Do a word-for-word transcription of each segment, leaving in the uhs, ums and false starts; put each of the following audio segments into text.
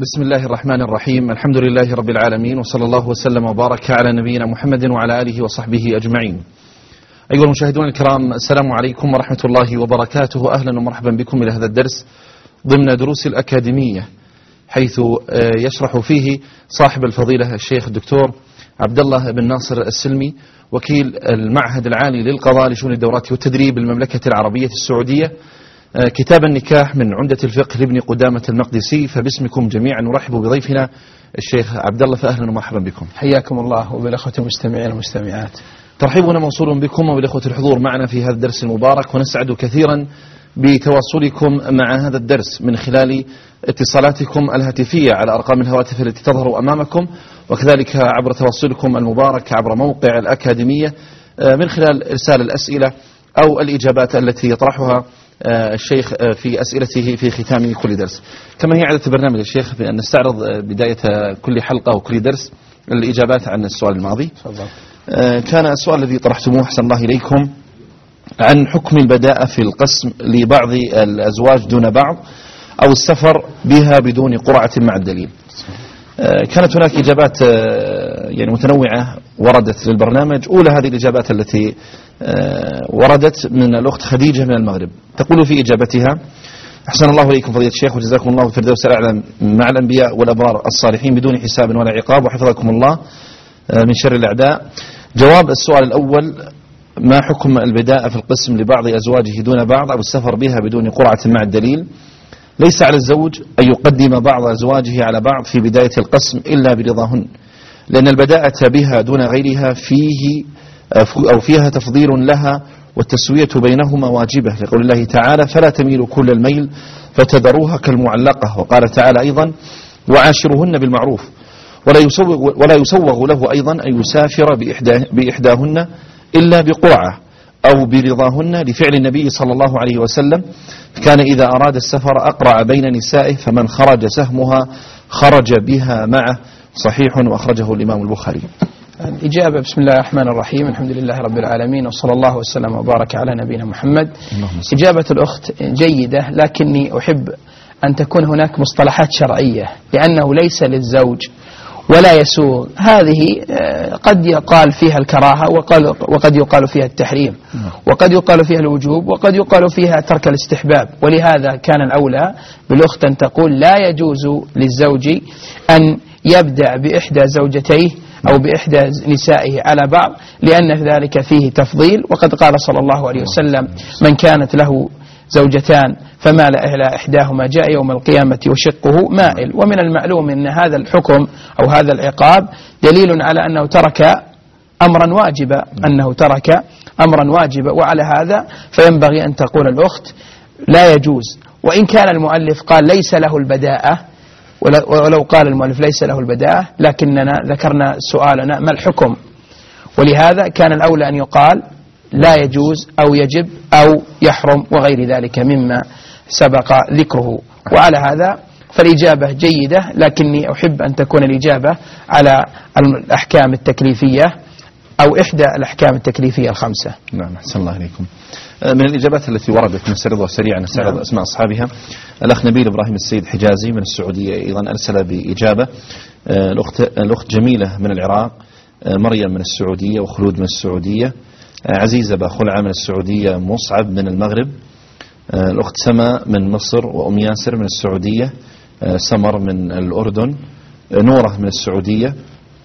بسم الله الرحمن الرحيم. الحمد لله رب العالمين، وصلى الله وسلم وبارك على نبينا محمد وعلى آله وصحبه أجمعين. أيها المشاهدون الكرام، السلام عليكم ورحمة الله وبركاته. أهلا ومرحبا بكم إلى هذا الدرس ضمن دروس الأكاديمية، حيث يشرح فيه صاحب الفضيلة الشيخ الدكتور عبد الله بن ناصر السلمي، وكيل المعهد العالي للقضاء لشؤون الدورات والتدريب بالمملكة العربية السعودية، كتاب النكاح من عمدة الفقه لابن قدامة المقدسي. فباسمكم جميعا نرحب بضيفنا الشيخ عبد الله، فأهلا ومرحبا بكم. حياكم الله وبالأخوة المستمعين والمستمعات. ترحيبنا موصول بكم وبالأخوة الحضور معنا في هذا الدرس المبارك، ونسعد كثيرا بتواصلكم مع هذا الدرس من خلال اتصالاتكم الهاتفية على أرقام الهواتف التي تظهر أمامكم، وكذلك عبر تواصلكم المبارك عبر موقع الأكاديمية من خلال إرسال الأسئلة أو الإجابات التي يطرحها الشيخ في أسئلته في ختام كل درس. كما هي عادة برنامج الشيخ بأن نستعرض بداية كل حلقة وكل درس الإجابات عن السؤال الماضي. كان السؤال الذي طرحتموه أحسن الله إليكم عن حكم البداءة في القسم لبعض الأزواج دون بعض، أو السفر بها بدون قرعة مع الدليل. كانت هناك إجابات يعني متنوعة وردت للبرنامج. أولى هذه الإجابات التي وردت من الأخت خديجة من المغرب، تقول في إجابتها: أحسن الله إليكم فضيلة الشيخ، وجزاكم الله في الفردوس الأعلى مع الأنبياء والأبرار الصالحين بدون حساب ولا عقاب، وحفظكم الله من شر الأعداء. جواب السؤال الأول: ما حكم البداءة في القسم لبعض أزواجه دون بعض أو السفر بها بدون قرعة مع الدليل؟ ليس على الزوج أن يقدم بعض أزواجه على بعض في بداية القسم إلا برضاهن، لأن البداءة بها دون غيرها فيه أو فيها تفضيل لها، والتسوية بينهما واجبة، لقول الله تعالى: فلا تميلوا كل الميل فتذروها كالمعلقة. وقال تعالى أيضا: وعاشرهن بالمعروف. ولا يسوغ, ولا يسوغ له أيضا أن يسافر بإحدى بإحداهن إلا بقرعة أو برضاهن، لفعل النبي صلى الله عليه وسلم: كان إذا أراد السفر أقرع بين نسائه، فمن خرج سهمها خرج بها معه. صحيح، وأخرجه الإمام البخاري. الإجابة: بسم الله الرحمن الرحيم، الحمد لله رب العالمين، وصلى الله وسلم وبارك على نبينا محمد. إجابة الأخت جيدة، لكني أحب أن تكون هناك مصطلحات شرعية، لأنه ليس للزوج ولا يسوغ. هذه قد يقال فيها الكراهة، وقد يقال فيها التحريم، وقد يقال فيها الوجوب، وقد يقال فيها ترك الاستحباب. ولهذا كان الأولى بالأخت أن تقول: لا يجوز للزوج أن يبدأ بإحدى زوجتيه أو بإحدى نسائه على بعض، لأن ذلك فيه تفضيل. وقد قال صلى الله عليه وسلم: من كانت له زوجتان فمال إلى إحداهما جاء يوم القيامة وشقه مائل. ومن المعلوم أن هذا الحكم أو هذا العقاب دليل على أنه ترك أمرا واجبا، أنه ترك أمرا واجبا. وعلى هذا فينبغي أن تقول الأخت: لا يجوز. وإن كان المؤلف قال ليس له البداءة، ولو قال المؤلف ليس له البداءة، لكننا ذكرنا سؤالنا ما الحكم، ولهذا كان الأولى أن يقال لا يجوز أو يجب أو يحرم وغير ذلك مما سبق ذكره. وعلى هذا فالإجابة جيدة، لكني أحب أن تكون الإجابة على الأحكام التكليفية أو إحدى الأحكام التكليفية الخمسة. نعم، أحسن الله إليكم. من الإجابات التي وردت نستعرضها سريعا، نستعرض أسماء أصحابها. الأخ نبيل إبراهيم السيد حجازي من السعودية أيضا أرسل بإجابة. الأخت الأخت جميلة من العراق، مريم من السعودية، وخلود من السعودية، عزيزة باخلعة من السعودية، مصعب من المغرب، الأخت سما من مصر، وأم ياسر من السعودية، سمر من الأردن، نورة من السعودية.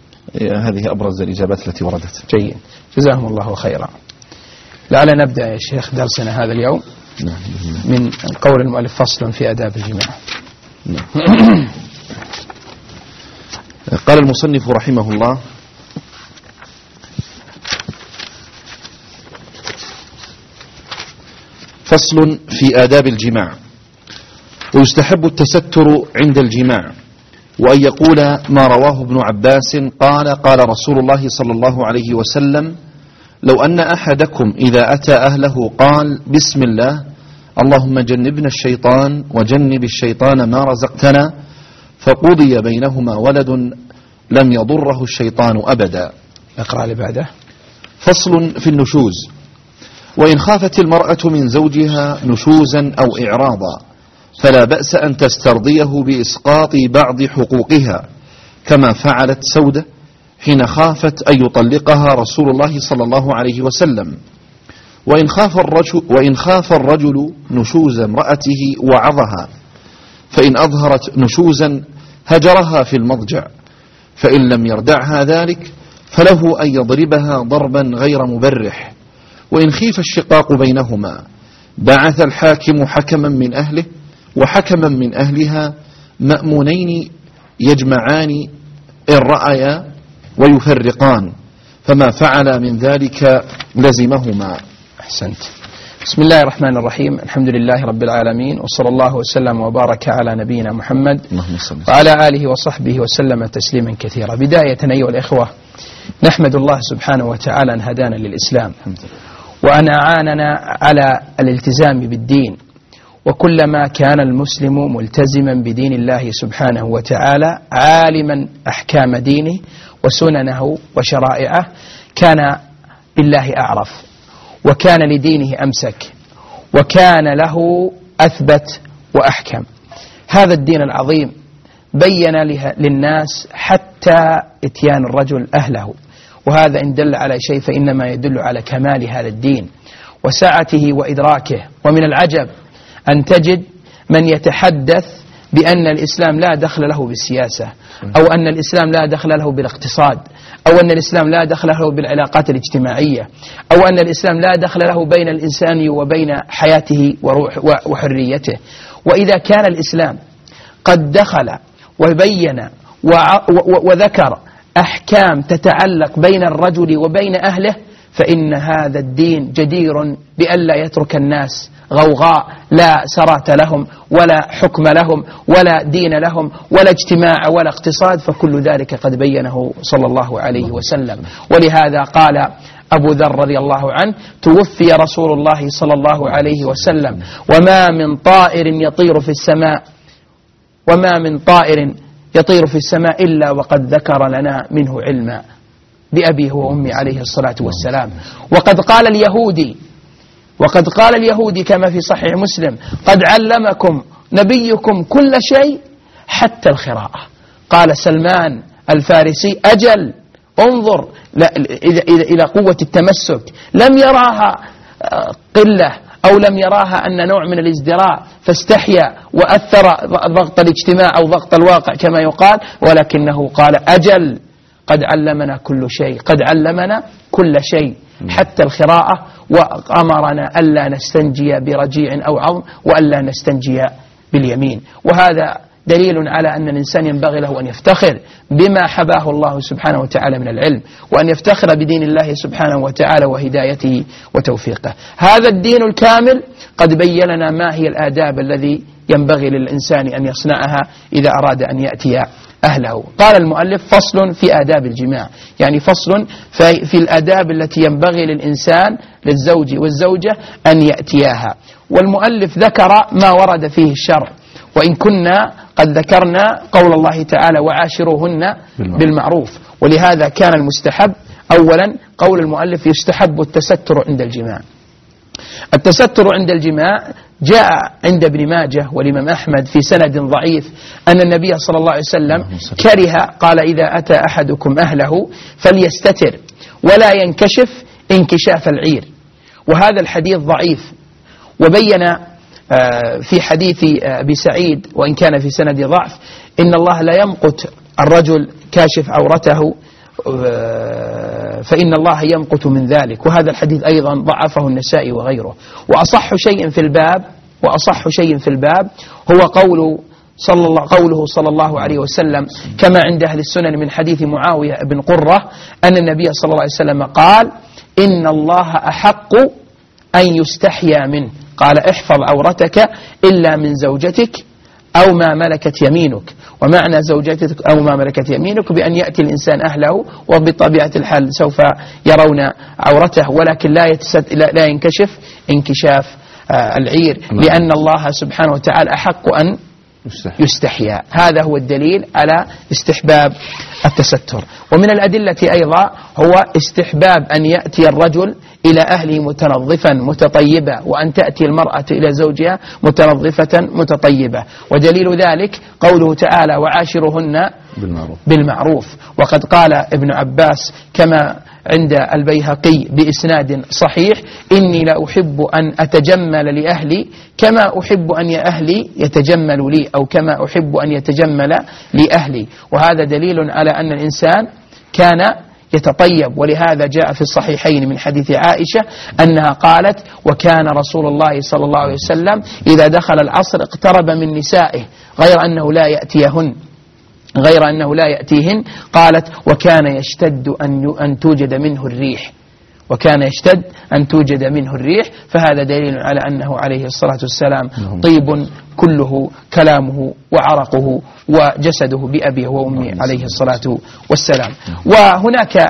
هذه أبرز الإجابات التي وردت. جيد، جزاهم الله خيرا. لعل نبدأ يا شيخ درسنا هذا اليوم من قول المؤلف: فصل في آداب الجماع. قال المصنف رحمه الله: فصل في آداب الجماع. ويستحب التستر عند الجماع، وأن يقول ما رواه ابن عباس قال: قال رسول الله صلى الله عليه وسلم: لو أن أحدكم إذا أتى أهله قال: بسم الله، اللهم جنبنا الشيطان وجنب الشيطان ما رزقتنا، فقضي بينهما ولد لم يضره الشيطان أبدا. اقرأ لي بعده. فصل في النشوز. وإن خافت المرأة من زوجها نشوزا أو إعراضا فلا بأس أن تسترضيه بإسقاط بعض حقوقها، كما فعلت سودة حين خافت أن يطلقها رسول الله صلى الله عليه وسلم. وإن خاف الرجل, وإن خاف الرجل نشوز امرأته وعظها، فإن أظهرت نشوزا هجرها في المضجع، فإن لم يردعها ذلك فله أن يضربها ضربا غير مبرح. وإن خيف الشقاق بينهما بعث الحاكم حكما من أهله وحكما من أهلها مأمونين يجمعان إن رأيا ويفرقان، فما فعل من ذلك لزمهما. أحسنت. بسم الله الرحمن الرحيم، الحمد لله رب العالمين، وصلى الله وسلم وبارك على نبينا محمد وعلى آله وصحبه وسلم تسليما كثيرا. بداية أيها الإخوة، نحمد الله سبحانه وتعالى أن هدانا للإسلام وأن أعاننا على الالتزام بالدين، وكلما كان المسلم ملتزما بدين الله سبحانه وتعالى عالما أحكام دينه وسننه وشرائعه كان بالله أعرف، وكان لدينه أمسك، وكان له أثبت وأحكم. هذا الدين العظيم بين للناس حتى إتيان الرجل أهله، وهذا إن دل على شيء فإنما يدل على كمال هذا الدين وسعته وإدراكه. ومن العجب أن تجد من يتحدث بأن الإسلام لا دخل له بالسياسة، أو أن الإسلام لا دخل له بالاقتصاد، أو أن الإسلام لا دخل له بالعلاقات الاجتماعية، أو أن الإسلام لا دخل له بين الإنسان وبين حياته وروح وحريته. وإذا كان الإسلام قد دخل وبين وذكر أحكام تتعلق بين الرجل وبين أهله، فإن هذا الدين جدير بألا يترك الناس غوغاء لا سرات لهم ولا حكم لهم ولا دين لهم ولا اجتماع ولا اقتصاد، فكل ذلك قد بينه صلى الله عليه وسلم. ولهذا قال أبو ذر رضي الله عنه: توفي رسول الله صلى الله عليه وسلم وما من طائر يطير في السماء وما من طائر يطير في السماء إلا وقد ذكر لنا منه علما، بأبيه وأمي عليه الصلاة والسلام. وقد قال اليهودي وقد قال اليهودي كما في صحيح مسلم: قد علمكم نبيكم كل شيء حتى الخراءة. قال سلمان الفارسي: أجل، انظر إلى قوة التمسك، لم يراها قلة أو لم يراها أن نوع من الازدراء فاستحيا وأثر ضغط الاجتماع أو ضغط الواقع كما يقال، ولكنه قال: أجل، قد علمنا كل شيء، قد علمنا كل شيء حتى الخراءة، وأمرنا ألا نستنجي برجيع أو عظم وألا نستنجي باليمين. وهذا دليل على أن الإنسان ينبغي له أن يفتخر بما حباه الله سبحانه وتعالى من العلم، وأن يفتخر بدين الله سبحانه وتعالى وهدايته وتوفيقه. هذا الدين الكامل قد بين لنا ما هي الآداب الذي ينبغي للإنسان أن يصنعها إذا أراد أن يأتي أهله. قال المؤلف: فصل في آداب الجماع، يعني فصل في الآداب التي ينبغي للإنسان للزوج والزوجة أن يأتياها. والمؤلف ذكر ما ورد فيه الشرع، وإن كنا قد ذكرنا قول الله تعالى: وعاشروهن بالمعروف. ولهذا كان المستحب أولا قول المؤلف: يستحب التستر عند الجماع. التستر عند الجماع جاء عند ابن ماجه والإمام أحمد في سند ضعيف أن النبي صلى الله عليه وسلم كره، قال: إذا أتى أحدكم أهله فليستتر ولا ينكشف انكشاف العير. وهذا الحديث ضعيف، وبين في حديث أبي سعيد وإن كان في سند ضعف إن الله لا يمقت الرجل كاشف عورته فإن الله يمقت من ذلك. وهذا الحديث أيضا ضعفه النسائي وغيره. وأصح شيء في الباب وأصح شيء في الباب هو قول صلى الله قوله صلى الله عليه وسلم كما عند أهل السنن من حديث معاوية بن قرة أن النبي صلى الله عليه وسلم قال: إن الله أحق أن يستحيا منه، قال: احفظ عورتك إلا من زوجتك أو ما ملكت يمينك. ومعنى زوجتك أو ما ملكت يمينك بأن يأتي الإنسان أهله، وبطبيعة الحال سوف يرون عورته، ولكن لا, لا ينكشف انكشاف العير، لأن الله سبحانه وتعالى أحق أن يستحيا. هذا هو الدليل على استحباب التستر. ومن الأدلة أيضا هو استحباب أن يأتي الرجل إلى أهله متنظفا متطيبا، وأن تأتي المرأة إلى زوجها متنظفة متطيبة. ودليل ذلك قوله تعالى وعاشرهن بالمعروف, بالمعروف. وقد قال ابن عباس كما عند البيهقي بإسناد صحيح إني لا أحب أن أتجمل لأهلي كما أحب أن أهلي يتجملوا لي، أو كما أحب أن يتجمل لأهلي. وهذا دليل على أن الإنسان كان يتطيب. ولهذا جاء في الصحيحين من حديث عائشة أنها قالت وكان رسول الله صلى الله عليه وسلم إذا دخل العصر اقترب من نسائه غير أنه لا يأتيهن غير أنه لا يأتيهن قالت وكان يشتد أن أن توجد منه الريح وكان يشتد أن توجد منه الريح. فهذا دليل على أنه عليه الصلاة والسلام طيب كله كلامه وعرقه وجسده بأبيه وأمه عليه الصلاة والسلام. وهناك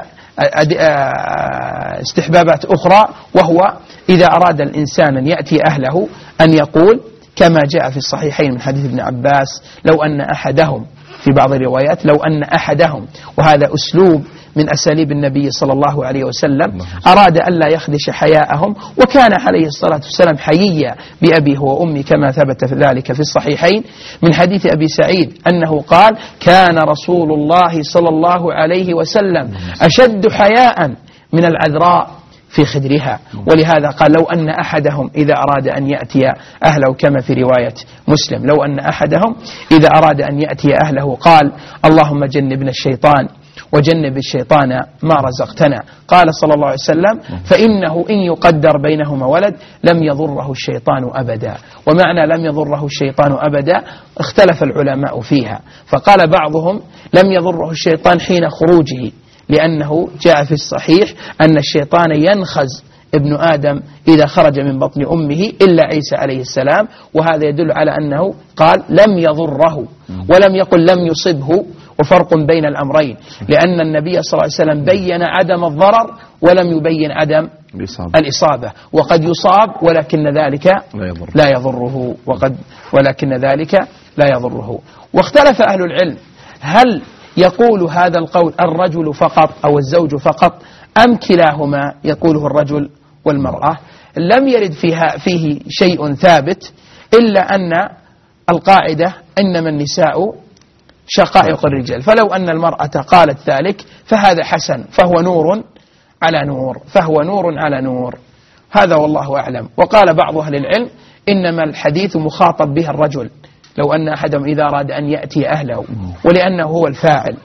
استحبابات أخرى، وهو إذا أراد الإنسان أن يأتي أهله أن يقول كما جاء في الصحيحين من حديث ابن عباس لو أن أحدهم، في بعض الروايات لو أن أحدهم، وهذا أسلوب من أساليب النبي صلى الله عليه وسلم، أراد ألا يخدش حياءهم، وكان عليه الصلاة والسلام حييا بأبيه وأمي كما ثبت ذلك في الصحيحين من حديث أبي سعيد أنه قال كان رسول الله صلى الله عليه وسلم أشد حياء من العذراء في خدرها. ولهذا قال لو أن أحدهم إذا أراد أن يأتي أهله كما في رواية مسلم لو أن أحدهم إذا أراد أن يأتي أهله قال اللهم جنبنا الشيطان وجنب الشيطان ما رزقتنا. قال صلى الله عليه وسلم فإنه إن يقدر بينهما ولد لم يضره الشيطان أبدا. ومعنى لم يضره الشيطان أبدا اختلف العلماء فيها، فقال بعضهم لم يضره الشيطان حين خروجه، لأنه جاء في الصحيح أن الشيطان ينخز ابن آدم إذا خرج من بطن أمه إلا عيسى عليه السلام، وهذا يدل على أنه قال لم يضره ولم يقل لم يصبه، وفرق بين الأمرين، لأن النبي صلى الله عليه وسلم بين عدم الضرر ولم يبين عدم الإصابة. وقد يصاب ولكن ذلك لا يضره وقد ولكن ذلك لا يضره. واختلف أهل العلم هل يقول هذا القول الرجل فقط أو الزوج فقط أم كلاهما يقوله الرجل والمرأة. لم يرد فيها فيه شيء ثابت إلا أن القاعدة إنما النساء شقائق الرجال، فلو أن المرأة قالت ذلك فهذا حسن، فهو نور على نور فهو نور على نور هذا والله أعلم. وقال بعض أهل العلم إنما الحديث مخاطب به الرجل لو أن أحدهم إذا أراد أن يأتي أهله، ولأنه هو الفاعل،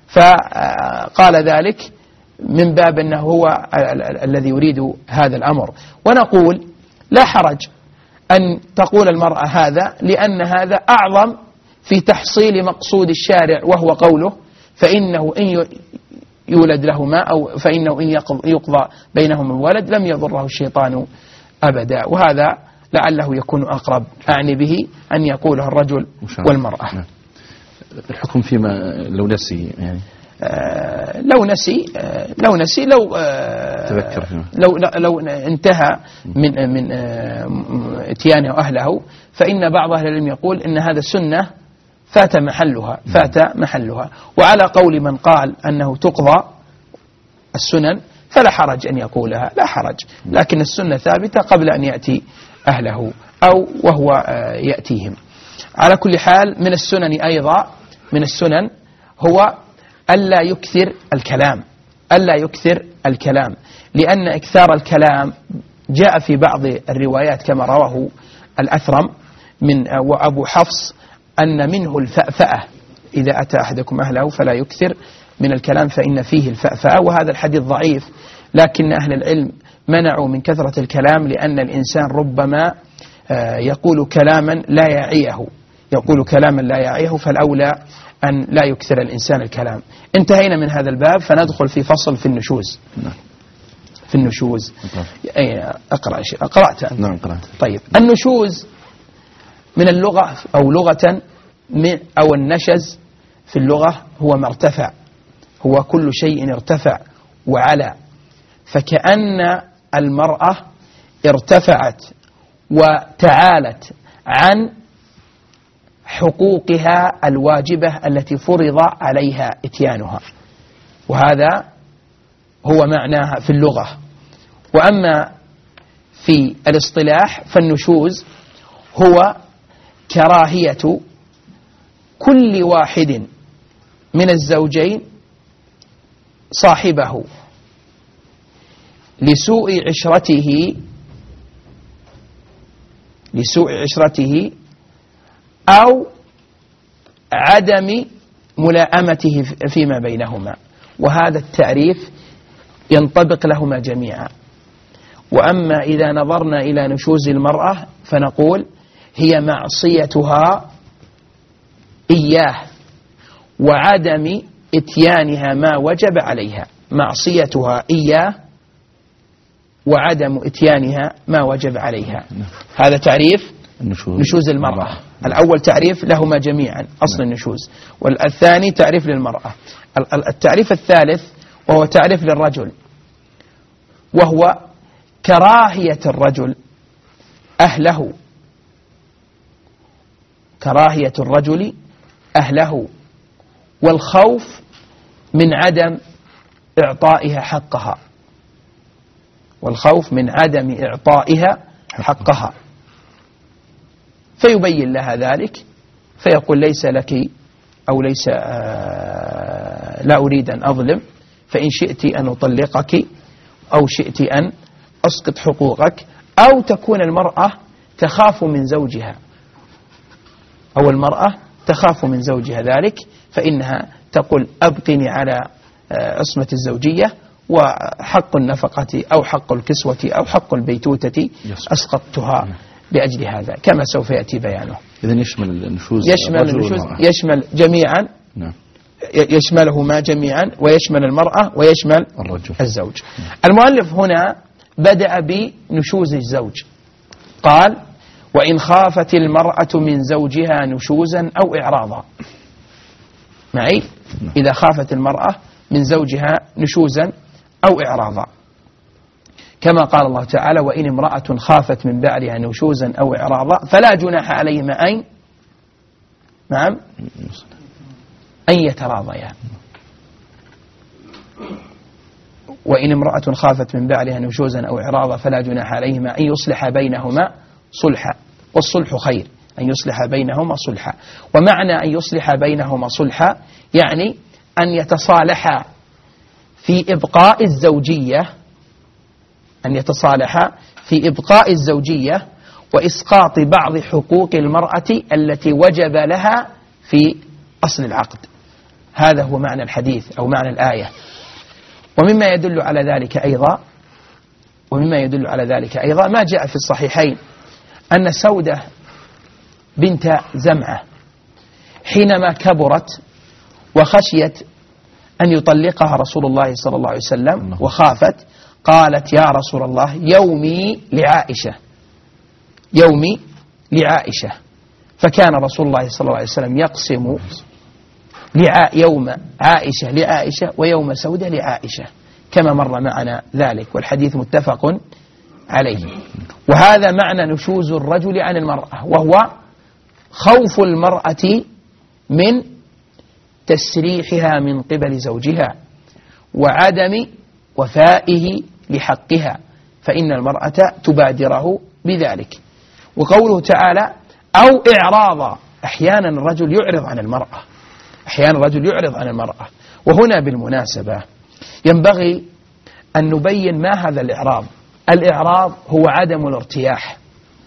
فقال ذلك من باب أنه هو الذي يريد هذا الأمر. ونقول لا حرج أن تقول المرأة هذا، لأن هذا أعظم في تحصيل مقصود الشارع وهو قوله فإنه إن يولد لهما أو فإنه إن يقضى بينهما الولد لم يضره الشيطان أبدا. وهذا لعله يكون أقرب أعني به أن يقوله الرجل والمرأة. الحكم فيما لو نسي يعني آه لو نسي آه لو نسي لو آه تذكر لو لو انتهى من من آه اتيانه أهله، فإن بعض أهل العلم يقول إن هذا السنة فات محلها فات محلها وعلى قول من قال أنه تقضى السنن فلا حرج أن يقولها، لا حرج، لكن السنة ثابتة قبل أن يأتي أهله أو وهو يأتيهم. على كل حال من السنن أيضا من السنن هو ألا يكثر الكلام ألا يكثر الكلام لأن إكثار الكلام جاء في بعض الروايات كما رواه الأثرم من وأبو حفص أن منه الفأفأة، إذا أتى أحدكم أهله فلا يكثر من الكلام فإن فيه الفأفأة، وهذا الحديث ضعيف، لكن أهل العلم منعوا من كثرة الكلام لأن الإنسان ربما يقول كلاما لا يعيه يقول كلاما لا يعيه فالأولى أن لا يكثر الإنسان الكلام. انتهينا من هذا الباب فندخل في فصل في النشوز. في النشوز أقرأ شيء قرأت أنت؟ نعم قرأت. طيب النشوز من اللغة أو لغة أو النشز في اللغة هو ما ارتفع، هو كل شيء ارتفع وعلى، فكأن المرأة ارتفعت وتعالت عن حقوقها الواجبة التي فرض عليها إتيانها، وهذا هو معناها في اللغة. وأما في الاصطلاح فالنشوز هو كراهية كل واحد من الزوجين صاحبه لسوء عشرته لسوء عشرته أو عدم ملائمته فيما بينهما، وهذا التعريف ينطبق لهما جميعا. وأما إذا نظرنا إلى نشوز المرأة فنقول هي معصيتها إياه وعدم إتيانها ما وجب عليها، معصيتها إياه وعدم إتيانها ما وجب عليها. هذا تعريف النشوز. نشوز المرأة. الأول تعريف لهما جميعا أصل النشوز، والثاني تعريف للمرأة. التعريف الثالث وهو تعريف للرجل، وهو كراهية الرجل أهله كراهية الرجل أهله والخوف من عدم إعطائها حقها والخوف من عدم إعطائها حقها فيبين لها ذلك فيقول ليس لك أو ليس آه لا أريد أن أظلم، فإن شئت أن أطلقك أو شئت أن أسقط حقوقك. أو تكون المرأة تخاف من زوجها أو المرأة تخاف من زوجها ذلك، فإنها تقول أبقني على عصمة الزوجية، وحق النفقة أو حق الكسوة أو حق البيتوتة أسقطتها لأجل هذا، كما سوف يأتي بيانه. إذن يشمل النشوز يشمل النشوز يشمل جميعا. نعم. يشملهما جميعا ويشمل المرأة ويشمل الرجل الزوج. المؤلف هنا بدأ بنشوز الزوج، قال وإن خافت المرأة من زوجها نشوزا أو إعراضا. معي؟ إذا خافت المرأة من زوجها نشوزا أو إعراضا، كما قال الله تعالى وإن امرأة خافت من بعلها نشوزا أو إعراضا فلا جناح عليهما أن نعم أن يتراضيا. وإن امرأة خافت من بعلها نشوزا أو إعراضا فلا جناح عليهما أن يصلح بينهما صلحا، والصلح خير، أن يصلح بينهما صلحا. ومعنى أن يصلح بينهما صلحا يعني أن يتصالحا في إبقاء الزوجية أن يتصالحا في إبقاء الزوجية وإسقاط بعض حقوق المرأة التي وجب لها في أصل العقد. هذا هو معنى الحديث أو معنى الآية. ومما يدل على ذلك أيضا ومما يدل على ذلك أيضا ما جاء في الصحيحين أن سودة بنت زمعة حينما كبرت وخشيت أن يطلقها رسول الله صلى الله عليه وسلم وخافت، قالت يا رسول الله يومي لعائشة يومي لعائشة فكان رسول الله صلى الله عليه وسلم يقسم يوم عائشة لعائشة ويوم سودة لعائشة كما مر معنا ذلك، والحديث متفق عليه. وهذا معنى نشوز الرجل عن المرأة، وهو خوف المرأة من تسريحها من قبل زوجها وعدم وفائه لحقها، فإن المرأة تبادره بذلك. وقوله تعالى أو إعراضا، أحيانا الرجل يعرض عن المرأة أحيانا الرجل يعرض عن المرأة. وهنا بالمناسبة ينبغي أن نبين ما هذا الإعراض. الإعراض هو عدم الارتياح،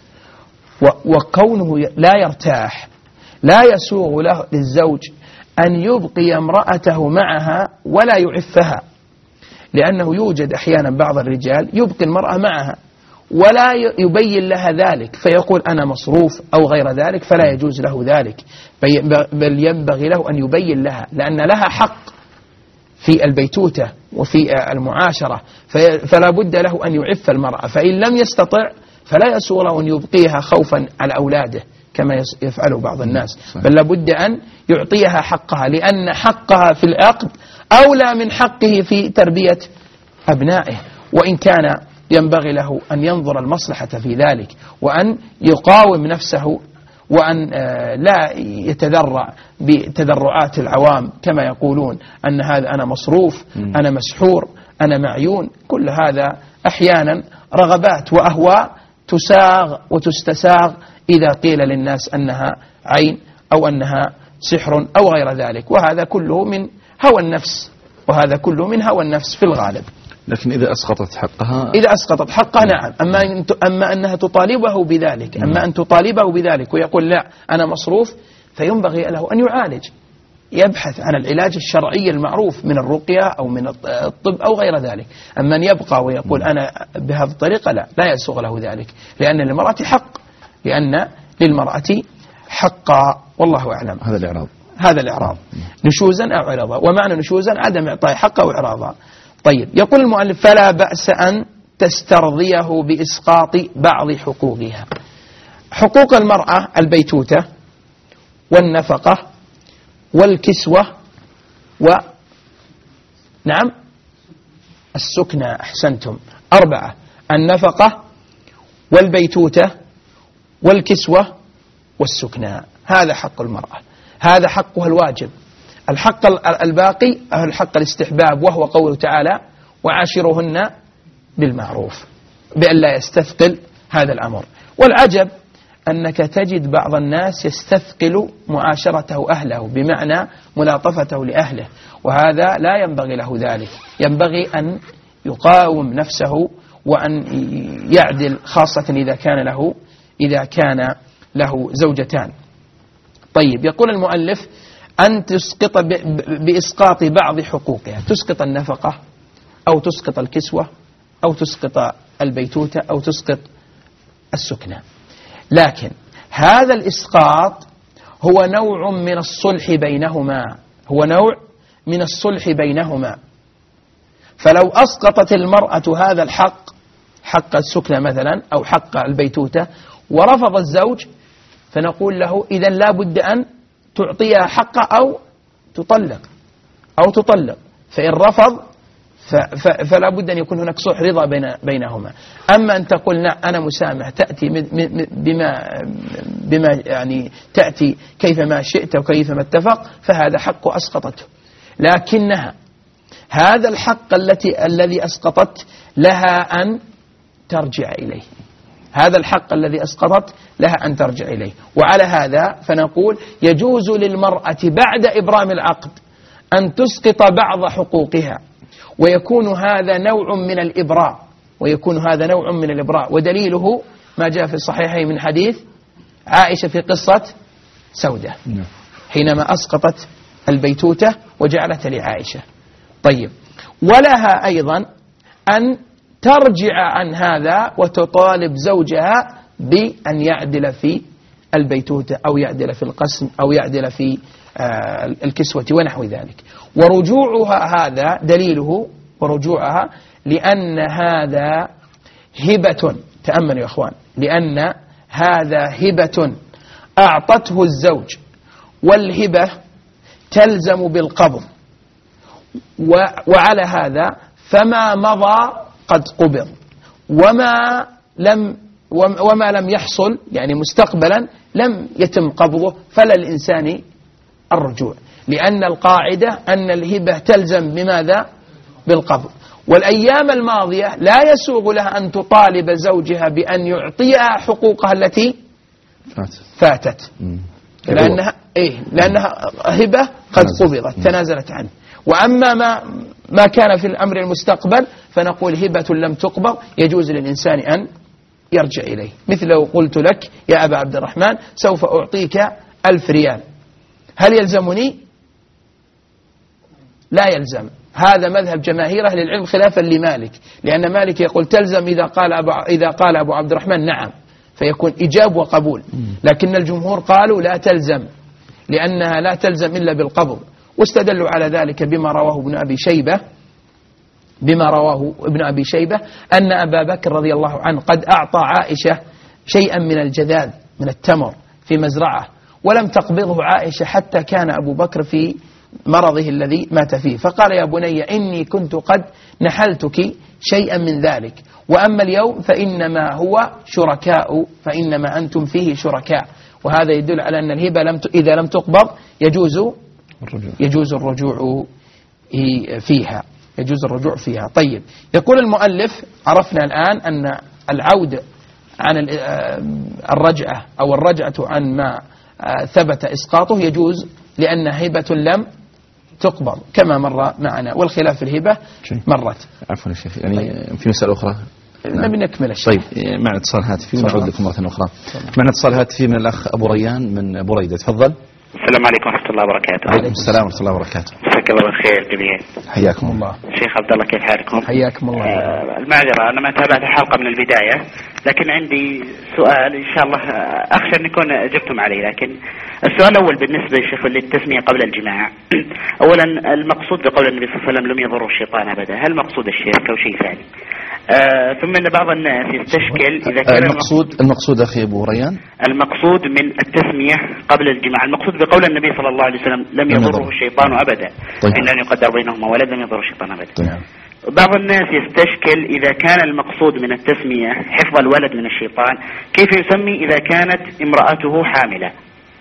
وكونه لا يرتاح لا يسوغ له للزوج أن يبقي امرأته معها ولا يعفها، لأنه يوجد أحيانا بعض الرجال يبقي المرأة معها ولا يبين لها ذلك، فيقول أنا مصروف أو غير ذلك، فلا يجوز له ذلك، بل ينبغي له أن يبين لها، لأن لها حق في البيتوتة وفي المعاشرة، فلا بد له أن يعف المرأة. فإن لم يستطع فلا يسوغ له أن يبقيها خوفا على أولاده كما يفعل بعض الناس، بل لابد أن يعطيها حقها، لأن حقها في العقد أولى من حقه في تربية أبنائه. وإن كان ينبغي له أن ينظر المصلحة في ذلك وأن يقاوم نفسه وأن لا يتذرع بتذرعات العوام كما يقولون أن هذا أنا مصروف، أنا مسحور، أنا معيون. كل هذا أحيانا رغبات وأهواء تساغ وتستساغ إذا قيل للناس أنها عين أو أنها سحر أو غير ذلك، وهذا كله من هوى النفس، وهذا كله من هوى النفس في الغالب. لكن إذا أسقطت حقها إذا أسقطت حقها نعم. أما, أما أنها تطالبه بذلك، أما أن تطالبه بذلك ويقول لا أنا مصروف، فينبغي له أن يعالج، يبحث عن العلاج الشرعي المعروف من الرقية أو من الطب أو غير ذلك. أما أن يبقى ويقول أنا بهذه الطريقة لا لا يسوغ له ذلك، لأن للمرأة حق، لأن للمرأة حقا، والله أعلم. هذا الإعراض، هذا الإعراض نشوزا أو إعراضا، ومعنى نشوزا عدم إعطاء حقه أو إعراضا. طيب، يقول المؤلف فلا بأس أن تسترضيه بإسقاط بعض حقوقها. حقوق المرأة البيتوتة والنفقة والكسوة و نعم السكنى، أحسنتم، أربعة: النفقة والبيتوتة والكسوة والسكنى، هذا حق المرأة، هذا حقها الواجب. الحق الباقي هو الحق الاستحباب، وهو قوله تعالى وعاشرهن بالمعروف، بأن لا يستثقل هذا الأمر. والعجب أنك تجد بعض الناس يستثقل معاشرته أهله، بمعنى ملاطفته لأهله، وهذا لا ينبغي له ذلك. ينبغي أن يقاوم نفسه وأن يعدل، خاصة إذا كان له إذا كان له زوجتان. طيب، يقول المؤلف أن تسقط بإسقاط بعض حقوقها، تسقط النفقة أو تسقط الكسوة أو تسقط البيتوتة أو تسقط السكنة. لكن هذا الإسقاط هو نوع من الصلح بينهما، هو نوع من الصلح بينهما. فلو أسقطت المرأة هذا الحق، حق السكنة مثلا أو حق البيتوتة، ورفض الزوج، فنقول له إذن لا بد أن تعطيها حق أو تطلق أو تطلق. فإن رفض فلا بد أن يكون هناك صلح رضا بين بينهما. أما أن تقول أنا مسامح، تأتي بما بما يعني تأتي كيفما شئت وكيفما اتفق، فهذا حق أسقطته. لكنها هذا الحق التي الذي أسقطت لها أن ترجع إليه، هذا الحق الذي أسقطت لها أن ترجع إليه. وعلى هذا فنقول يجوز للمرأة بعد إبرام العقد أن تسقط بعض حقوقها، ويكون هذا نوع من الإبراء، ويكون هذا نوع من الإبراء. ودليله ما جاء في الصحيحين من حديث عائشة في قصة سودة حينما أسقطت البيتوتة وجعلت لعائشة. طيب، ولها أيضا أن ترجع عن هذا وتطالب زوجها بأن يعدل في البيتوتة أو يعدل في القسم أو يعدل في الكسوة ونحو ذلك. ورجوعها هذا دليله، ورجوعها لأن هذا هبة، تأملوا يا أخوان، لأن هذا هبة أعطته الزوج، والهبة تلزم بالقبض، وعلى هذا فما مضى قد قبض، وما لم وما لم يحصل يعني مستقبلا لم يتم قبضه، فلا الإنسان الرجوع، لأن القاعدة أن الهبة تلزم بماذا؟ بالقبض. والأيام الماضية لا يسوغ لها أن تطالب زوجها بأن يعطيها حقوقها التي فاتت، لأنها إيه لأنها هبة قد قبضت تنازلت عنه. وأما ما ما كان في الأمر المستقبل فنقول هبة لم تقبض، يجوز للإنسان أن يرجع إليه. مثل لو قلت لك يا أبا عبد الرحمن سوف أعطيك ألف ريال، هل يلزمني؟ لا يلزم. هذا مذهب جماهير أهل العلم خلافا لمالك، لأن مالك يقول تلزم إذا قال أبو إذا قال أبو عبد الرحمن نعم، فيكون إجاب وقبول. لكن الجمهور قالوا لا تلزم، لأنها لا تلزم إلا بالقبض، واستدلوا على ذلك بما رواه ابن أبي شيبة بما رواه ابن أبي شيبة أن أبا بكر رضي الله عنه قد أعطى عائشة شيئا من الجذاذ من التمر في مزرعة، ولم تقبضه عائشة حتى كان أبو بكر في مرضه الذي مات فيه، فقال يا بني إني كنت قد نحلتك شيئا من ذلك، وأما اليوم فإنما هو شركاء فإنما أنتم فيه شركاء. وهذا يدل على أن الهبة لم إذا لم تقبض يجوز الرجوع, يجوز الرجوع فيها. يجوز الرجوع فيها. طيب، يقول المؤلف: عرفنا الآن أن العودة عن الرجعة أو الرجعة عن ما ثبت إسقاطه يجوز لأن هبة لم تقبض كما مر معنا، والخلاف في الهبة مرت. عفوا يا شيخ، يعني طيب. في مسألة أخرى نبي نكمل الشيء. طيب، مع اتصال هاتفي ونعود لكم مرة أخرى. مع اتصال هاتفي من الأخ أبو ريان من بريدة. تفضل. السلام عليكم ورحمة الله وبركاته. وعليكم السلام ورحمة الله وبركاته. مساك الله بالخير جميعا. حياكم الله. شيخ عبد الله، كيف حالكم؟ حياكم الله. آه المعذرة أنا ما تابعت الحلقة من البداية، لكن عندي سؤال إن شاء الله أخشى أن يكون أجبتم عليه. لكن السؤال الأول بالنسبة للشيخ للتسمية قبل الجماع. أولا، المقصود بقول النبي صلى الله عليه وسلم لم يضر الشيطان أبدا، هل مقصود الشرك أو شيء ثاني؟ آه ثم ان بعض الناس يستشكل اذا كان المقصود المقصود اخي ابو ريان المقصود من التسميه قبل الجماع، المقصود بقول النبي صلى الله عليه وسلم لم يضره الشيطان ابدا. طيب. ان لن يقدر بينهما ولد لم يضر الشيطان ابدا. طيب. بعض الناس يستشكل اذا كان المقصود من التسميه حفظ الولد من الشيطان، كيف يسمي اذا كانت امراته حامله؟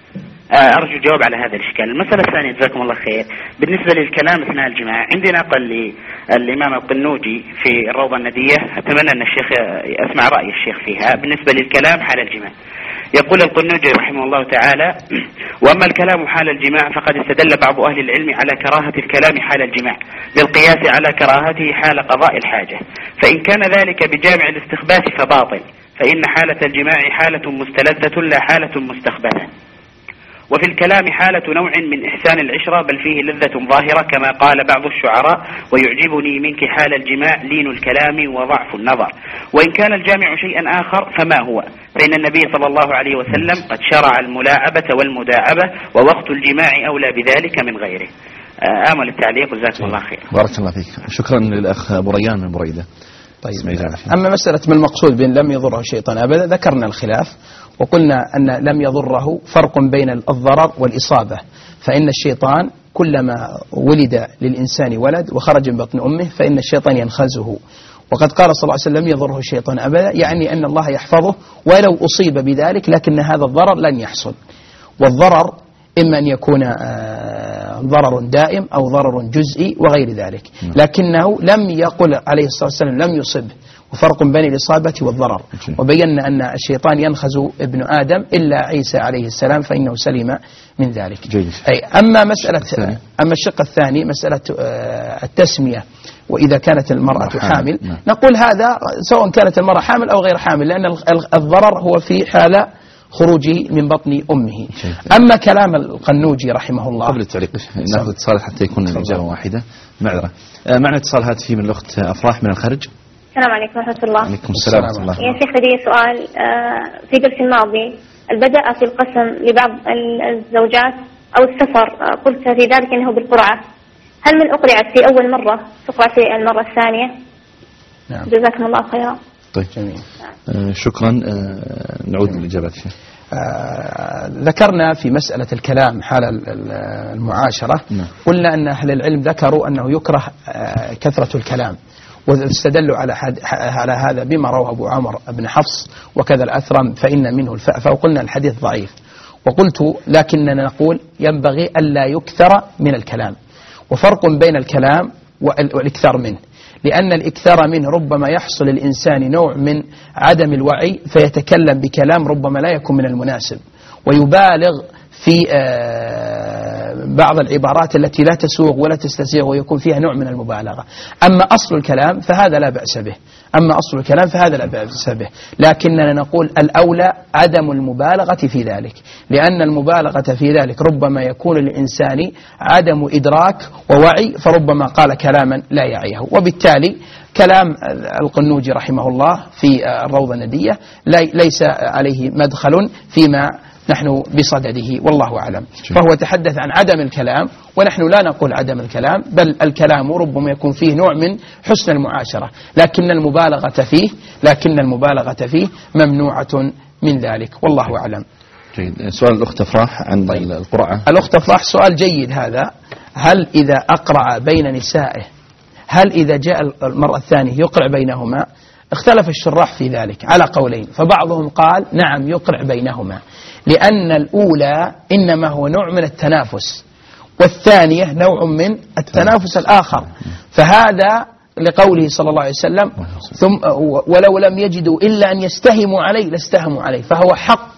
أرجو الجواب على هذا الإشكال. المسألة الثانية جزاكم الله خير، بالنسبة للكلام أثناء الجماع، عندي نقل للإمام القنوجي في الروضة الندية، أتمنى أن الشيخ أسمع رأي الشيخ فيها بالنسبة للكلام حال الجماع. يقول القنوجي رحمه الله تعالى: وأما الكلام حال الجماع فقد استدل بعض أهل العلم على كراهة الكلام حال الجماع بالقياس على كراهته حال قضاء الحاجة، فإن كان ذلك بجامع الاستخباث فباطل، فإن حالة الجماع حالة مستلذة لا حالة مستخبثة، وفي الكلام حالة نوع من إحسان العشرة بل فيه لذة ظاهرة كما قال بعض الشعراء: ويعجبني منك حال الجماع لين الكلام وضعف النظر. وإن كان الجامع شيئا آخر فما هو؟ فإن النبي صلى الله عليه وسلم قد شرع الملاعبة والمداعبة، ووقت الجماع أولى بذلك من غيره. آمل التعليق وجزاكم الله خير. بارك الله فيك. شكرا للأخ أبو ريان من بريدة. طيب، أما مسألة من المقصود بأن لم يضره الشيطان أبدا، ذكرنا الخلاف وقلنا أن لم يضره فرق بين الضرر والإصابة، فإن الشيطان كلما ولد للإنسان ولد وخرج من بطن أمه فإن الشيطان ينخزه، وقد قال صلى الله عليه وسلم: لم يضره الشيطان أبدا، يعني أن الله يحفظه ولو أصيب بذلك، لكن هذا الضرر لن يحصل. والضرر إما أن يكون ضرر دائم أو ضرر جزئي وغير ذلك، لكنه لم يقل عليه الصلاة والسلام لم يصب، وفرق بين الإصابة والضرر. وبينا أن الشيطان ينخز ابن آدم إلا عيسى عليه السلام فإنه سلم من ذلك. أي أما مسألة أما الشق الثاني مسألة التسمية، وإذا كانت المرأة حامل نقول هذا سواء كانت المرأة حامل أو غير حامل، لأن الضرر هو في حالة خروجه من بطن أمه. أما كلام القنوجي رحمه الله، قبل التعليق ناخذ اتصال حتى يكون الإجابة واحدة. معذرة، معنا اتصال هاتفي من الأخت أفراح من الخارج. السلام عليكم ورحمة الله. عليكم السلام ورحمة الله. يا شيخ لدي سؤال. في الدرس الماضي البدء في القسم لبعض الزوجات أو السفر، قلت في ذلك أنه بالقرعة، هل من أقرعت في أول مرة تقرأ في المرة الثانية؟ نعم. جزاكم الله خيرا. طيب جميل. آه شكرا. آه نعود للإجابات. آه ذكرنا في مسألة الكلام حال المعاشرة، نعم. قلنا أن أهل العلم ذكروا أنه يكره آه كثرة الكلام، واستدلوا على على هذا بما رواه أبو عمر بن حفص وكذا الأثرم فإن منه الفأفة، وقلنا الحديث ضعيف. وقلت لكننا نقول ينبغي ألا يكثر من الكلام، وفرق بين الكلام والإكثار منه، لأن الإكثار منه ربما يحصل الإنسان نوع من عدم الوعي فيتكلم بكلام ربما لا يكون من المناسب، ويبالغ في بعض العبارات التي لا تسوغ ولا تستسيغ ويكون فيها نوع من المبالغة. أما أصل الكلام فهذا لا بأس به أما أصل الكلام فهذا لا بأس به لكننا نقول الأولى عدم المبالغة في ذلك، لأن المبالغة في ذلك ربما يكون للإنسان عدم إدراك ووعي، فربما قال كلاما لا يعيه. وبالتالي كلام القنوجي رحمه الله في الروضة الندية ليس عليه مدخل فيما نحن بصدده، والله أعلم. فهو تحدث عن عدم الكلام، ونحن لا نقول عدم الكلام، بل الكلام ربما يكون فيه نوع من حسن المعاشرة، لكن المبالغة فيه لكن المبالغة فيه ممنوعة من ذلك، والله أعلم. جيد. سؤال الأخت أفراح عن القرعة. الأخت أفراح سؤال جيد هذا. هل إذا أقرع بين نسائه، هل إذا جاء المرأة الثانية يقرع بينهما؟ اختلف الشراح في ذلك على قولين، فبعضهم قال نعم يقرع بينهما، لأن الأولى إنما هو نوع من التنافس، والثانية نوع من التنافس الآخر، فهذا لقوله صلى الله عليه وسلم ثم ولو لم يجدوا إلا أن يستهموا عليه لاستهموا عليه، فهو حق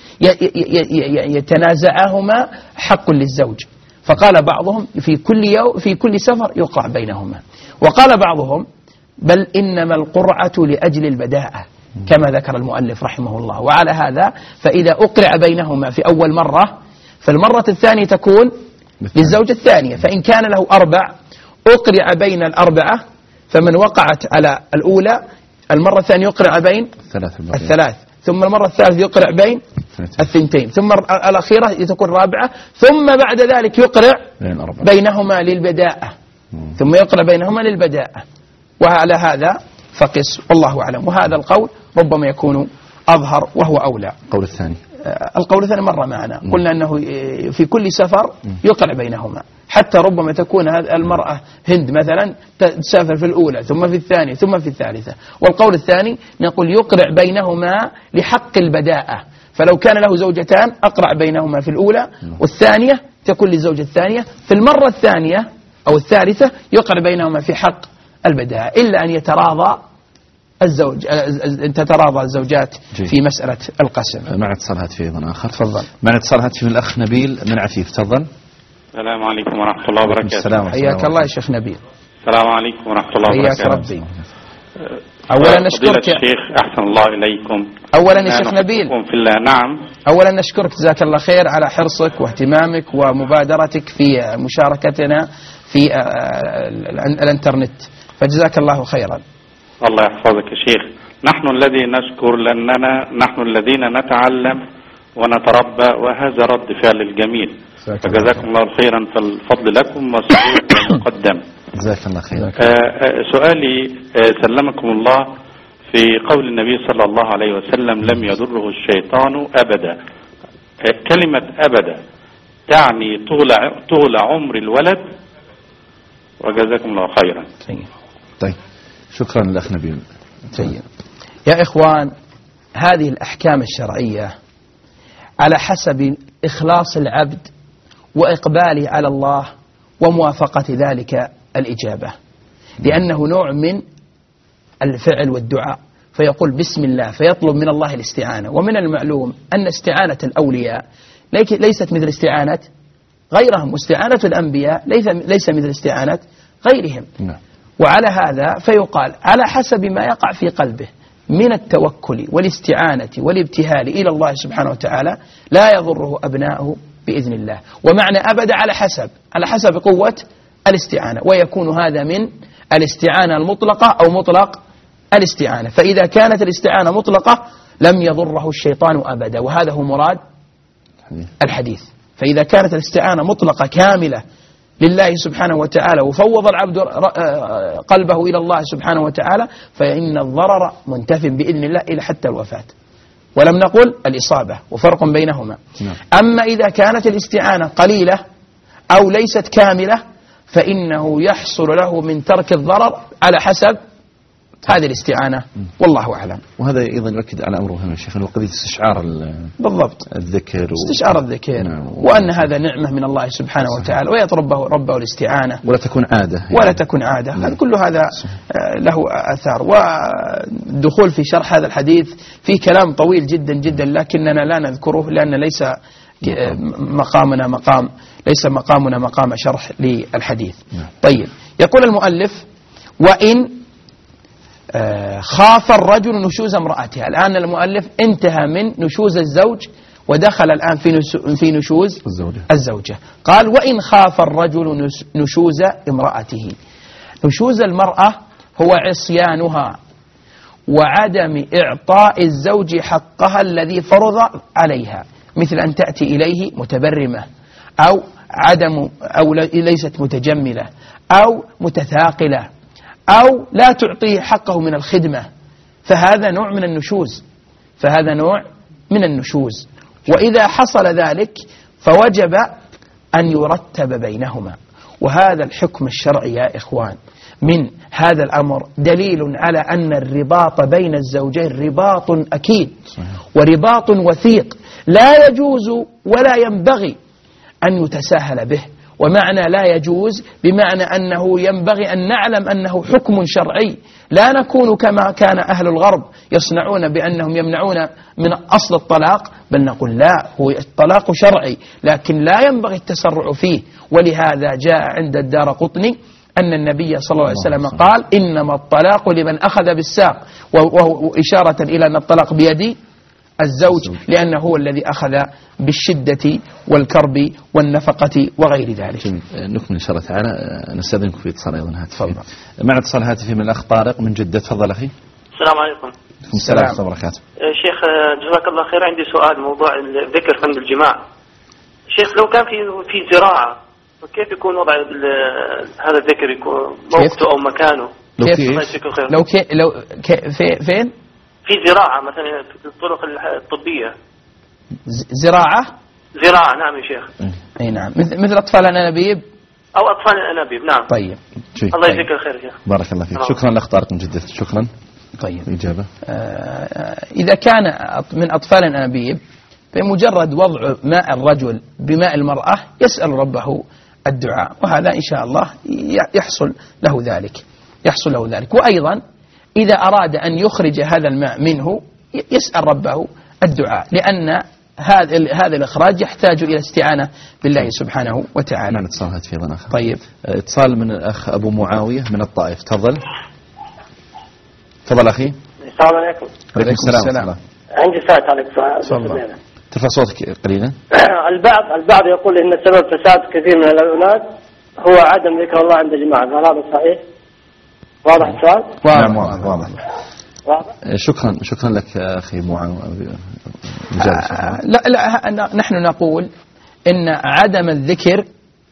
يتنازعهما حق للزوج. فقال بعضهم في كل يوم في كل سفر يقرع بينهما، وقال بعضهم بل إنما القرعة لأجل البداءة كما ذكر المؤلف رحمه الله. وعلى هذا فإذا أقرع بينهما في أول مرة فالمرة الثانية تكون للزوجة الثانية، فإن كان له أربع أقرع بين الأربعة، فمن وقعت على الأولى المرة الثانية يقرع بين الثلاث، ثم المرة الثالثة يقرع بين الثنتين، ثم الأخيرة تكون رابعة، ثم بعد ذلك يقرع بينهما للبداءة، ثم يقرع بينهما للبداءة. وعلى هذا فقس والله أعلم. وهذا القول ربما يكون أظهر وهو أولى. القول الثاني القول الثاني مرة معنا قلنا أنه في كل سفر يقرع بينهما، حتى ربما تكون هذه المرأة هند مثلا تسافر في الأولى ثم في الثانية ثم في الثالثة. والقول الثاني نقول يقرع بينهما لحق البداءة، فلو كان له زوجتان أقرع بينهما في الأولى والثانية تكون للزوجة الثانية، في المرة الثانية أو الثالثة يقرع بينهما في حق البداءة، إلا أن يتراضى الزوج تتراضى الزوجات في مسألة القسم. معنا اتصال هاتفي أيضا آخر. تفضل. معنا اتصال هاتفي من الأخ نبيل من عفيف. تفضل. السلام عليكم ورحمة الله وبركاته. السلام. حياك الله يا شيخ نبيل. السلام عليكم ورحمة الله وبركاته. حياك ربي. أولا نشكرك يا شيخ، أحسن الله إليكم. أولا يا شيخ نبيل في الله. نعم. أولا نشكرك جزاك الله خير على حرصك واهتمامك ومبادرتك في مشاركتنا في الانترنت، فجزاك الله خيرا. الله يحفظك يا شيخ. نحن الذي نشكر لأننا نحن الذين نتعلم ونتربى، وهذا رد فعل الجميل، فجزاكم الله خيرا، فالفضل لكم مسؤول مقدم. جزاك الله خيرا. سؤالي سلمكم الله في قول النبي صلى الله عليه وسلم لم يضره الشيطان أبدا، كلمة أبدا تعني طول طول عمر الولد، وجزاكم الله خيرا. طيب شكرا لأخ نبيل. طيب يا إخوان، هذه الأحكام الشرعية على حسب إخلاص العبد وإقباله على الله وموافقة ذلك الإجابة، لأنه نوع من الفعل والدعاء، فيقول بسم الله فيطلب من الله الاستعانة. ومن المعلوم أن استعانة الأولياء ليست مثل استعانة غيرهم، واستعانة الأنبياء ليس مثل استعانة غيرهم. وعلى هذا فيقال على حسب ما يقع في قلبه من التوكل والاستعانة والابتهال إلى الله سبحانه وتعالى لا يضره أبناؤه بإذن الله. ومعنى أبدا على حسب على حسب قوة الاستعانة، ويكون هذا من الاستعانة المطلقة أو مطلق الاستعانة. فإذا كانت الاستعانة مطلقة لم يضره الشيطان أبدا، وهذا هو مراد الحديث. فإذا كانت الاستعانة مطلقة كاملة لله سبحانه وتعالى وفوض العبد قلبه إلى الله سبحانه وتعالى، فإن الضرر منتف بإذن الله إلى حتى الوفاة، ولم نقل الإصابة، وفرق بينهما. أما إذا كانت الاستعانة قليلة أو ليست كاملة فإنه يحصل له من ترك الضرر على حسب هذه الاستعانة، والله أعلم. وهذا أيضا يؤكد على أمره هنا الشيخ، قضية استشعار بالضبط الذكر استشعار الذكر، نعم. وأن هذا نعمة من الله سبحانه وتعالى، ويطلب ربه الاستعانة ولا تكون عادة يعني. ولا تكون عادة، نعم. كل هذا له أثار. والدخول في شرح هذا الحديث في كلام طويل جدا جدا، لكننا لا نذكره لأن ليس مقامنا مقام ليس مقامنا مقام شرح للحديث. نعم. طيب، يقول المؤلف وإن خاف الرجل نشوز امرأتها. الآن المؤلف انتهى من نشوز الزوج ودخل الآن في في نشوز الزوجة. الزوجة قال وإن خاف الرجل نشوز امرأته. نشوز المرأة هو عصيانها وعدم إعطاء الزوج حقها الذي فرض عليها، مثل أن تأتي إليه متبرمة أو عدم أو ليست متجملة أو متثاقلة أو لا تعطيه حقه من الخدمة، فهذا نوع من النشوز فهذا نوع من النشوز. وإذا حصل ذلك فوجب أن يرتب بينهما. وهذا الحكم الشرعي يا إخوان من هذا الأمر دليل على أن الرباط بين الزوجين رباط أكيد ورباط وثيق، لا يجوز ولا ينبغي أن يتساهل به ومعنى لا يجوز بمعنى أنه ينبغي أن نعلم أنه حكم شرعي، لا نكون كما كان أهل الغرب يصنعون بأنهم يمنعون من أصل الطلاق، بل نقول لا، هو الطلاق شرعي لكن لا ينبغي التسرع فيه. ولهذا جاء عند الدارقطني أن النبي صلى الله عليه وسلم قال إنما الطلاق لمن أخذ بالساق، وهو إشارة إلى أن الطلاق بيد الزوج لأنه هو الذي أخذ بالشدة والكرب والنفقة وغير ذلك. نكمل إن شاء الله تعالى. نستأذنكم في اتصال أيضا هاتفي. مع اتصال هاتفي من الأخ طارق من جدة. تفضل أخي. السلام عليكم. السلام ورحمة الله وبركاته. شيخ جزاك الله خير، عندي سؤال موضوع الذكر عند الجماع. شيخ لو كان في في زراعة كيف يكون وضع هذا الذكر، يكون موقته أو مكانه؟ لو كيف كيف لو كي لو كي في فين في زراعة مثلا في الطرق الطبية. زراعة زراعة نعم يا شيخ. اي نعم، مثل مثل أطفال الأنابيب أو أطفال الأنابيب. نعم. طيب الله يجزيك الخير يا شيخ. بارك الله فيك. شكرا لأخ طارق من جدة. شكرا. طيب إجابة. آه إذا كان من أطفال الأنابيب بمجرد وضع ماء الرجل بماء المرأة يسأل ربه الدعاء، وهذا إن شاء الله يحصل له ذلك يحصل له ذلك. وأيضا إذا أراد أن يخرج هذا الماء منه يسأل ربه الدعاء، لأن هذا هذا الإخراج يحتاج إلى استعانة بالله سبحانه وتعالى. معنا اتصال هاتفي أيضا آخر. طيب اتصال من الأخ أبو معاوية من الطائف. تفضل. تفضل أخي. السلام عليكم. عليكم السلام, السلام. عندي سؤال عليك سؤال. ترفع صوتك قليلا. البعض البعض يقول إن سبب فساد كثير من الأولاد هو عدم ذكر الله عند جماعة، هل هذا صحيح؟ واضح السؤال؟ نعم واضح واضح. شكرا شكرا لك أخي معاوية. لا لا نحن نقول إن عدم الذكر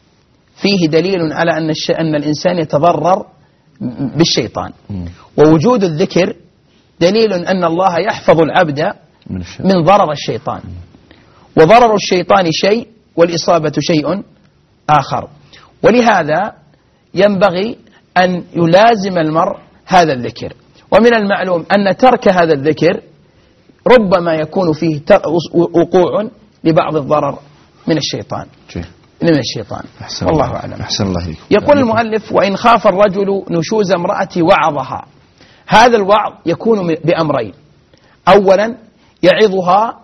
فيه دليل على أن أن الإنسان يتضرر بالشيطان، ووجود الذكر دليل أن الله يحفظ العبد من ضرر الشيطان، وضرر الشيطان شيء والإصابة شيء آخر. ولهذا ينبغي أن يلازم المرء هذا الذكر. ومن المعلوم أن ترك هذا الذكر ربما يكون فيه وقوع لبعض الضرر من الشيطان من الشيطان والله أعلم. أحسن الله إليكم. يقول المؤلف: وإن خاف الرجل نشوز امرأة وعظها. هذا الوعظ يكون بأمرين: أولا يعظها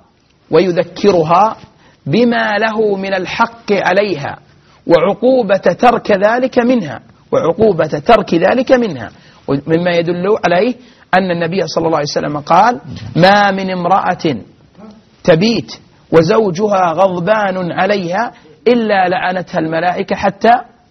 ويذكرها بما له من الحق عليها وعقوبة ترك ذلك منها وعقوبة ترك ذلك منها مما يدل عليه أن النبي صلى الله عليه وسلم قال: ما من امرأة تبيت وزوجها غضبان عليها إلا لعنتها الملائكة حتى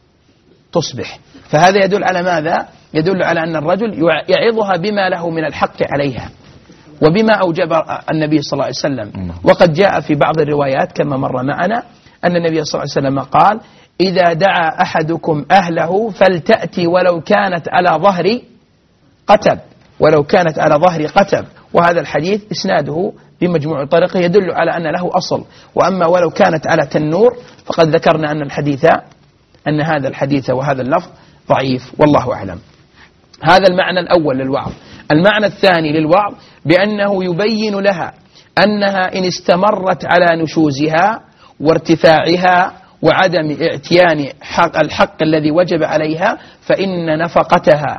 تصبح. فهذا يدل على ماذا؟ يدل على أن الرجل يعظها بما له من الحق عليها وبما أوجب النبي صلى الله عليه وسلم. وقد جاء في بعض الروايات كما مر معنا أن النبي صلى الله عليه وسلم قال: إذا دعا أحدكم أهله فلتأتي ولو كانت على ظهر قتب ولو كانت على ظهر قتب. وهذا الحديث إسناده بمجموع طريقه يدل على أن له أصل. وأما ولو كانت على تنور فقد ذكرنا أن الحديث أن هذا الحديث وهذا اللفظ ضعيف والله أعلم. هذا المعنى الأول للوعظ. المعنى الثاني للوعظ بأنه يبين لها أنها إن استمرت على نشوزها وارتفاعها وعدم اعتيان حق الحق الذي وجب عليها فإن نفقتها